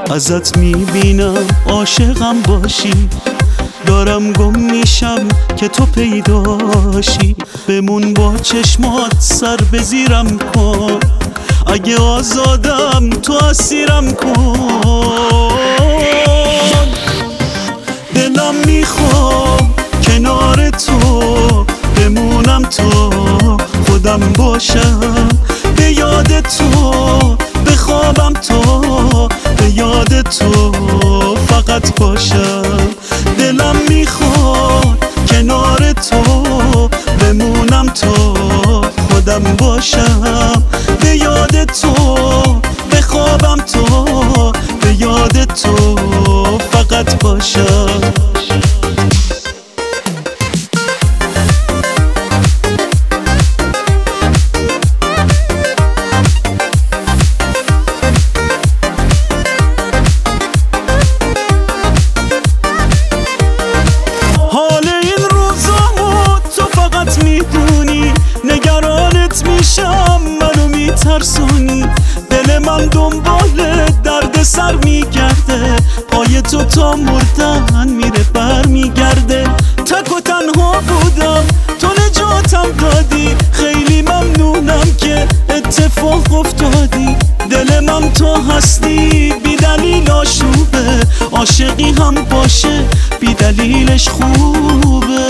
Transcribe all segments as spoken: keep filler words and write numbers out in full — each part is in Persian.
ازت میبینم عاشقم باشی، دارم گم میشم که تو پیداشی. بمون با چشمات سر بزیرم کن، اگه آزادم تو اسیرم کن. دلم میخوام کنار تو بمونم تا خودم باشم، به یاد تو بخوابم تا به یاد تو فقط باشم. دلم میخواد کنار تو بمونم تا خودم باشم، به یاد تو بخوابم تا به یاد تو فقط باشم. منو میترسونی، دل من دنبال درد سر میگرده، پای تو تا مردن میره بر میگرده. تک و تنها بودم تو نجاتم دادی، خیلی ممنونم که اتفاق افتادی. دل من تو هستی بی دلیل آشوبه، عاشقی هم باشه بی دلیلش خوبه.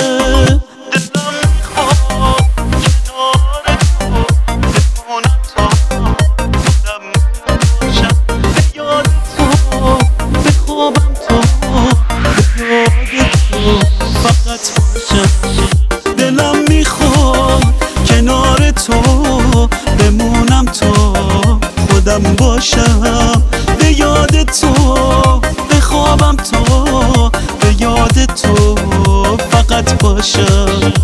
دلم میخواد کنار تو بمونم تا خودم باشم، به یاد تو بخوابم تا به یاد تو فقط باشم.